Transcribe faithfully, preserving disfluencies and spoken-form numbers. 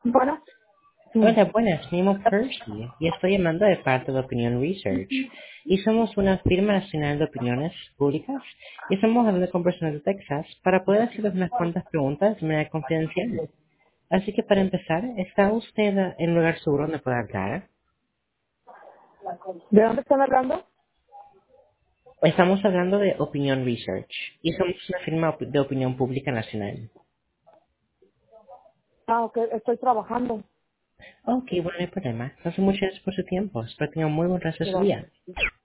Bueno, sí. Hola, buenas, me llamo Percy y estoy llamando de parte de Opinion Research. Y somos una firma nacional de opiniones públicas y estamos hablando con personas de Texas para poder hacerles unas cuantas preguntas de manera confidencial. Así que para empezar, ¿está usted en un lugar seguro donde pueda hablar? ¿De dónde están hablando? Estamos hablando de Opinion Research y somos una firma op- de opinión pública nacional. Ah, ok, estoy trabajando. Ok, bueno, no hay problema. Entonces, muchas gracias por su tiempo. Espero que tenga un muy buen resto de su Igual. día.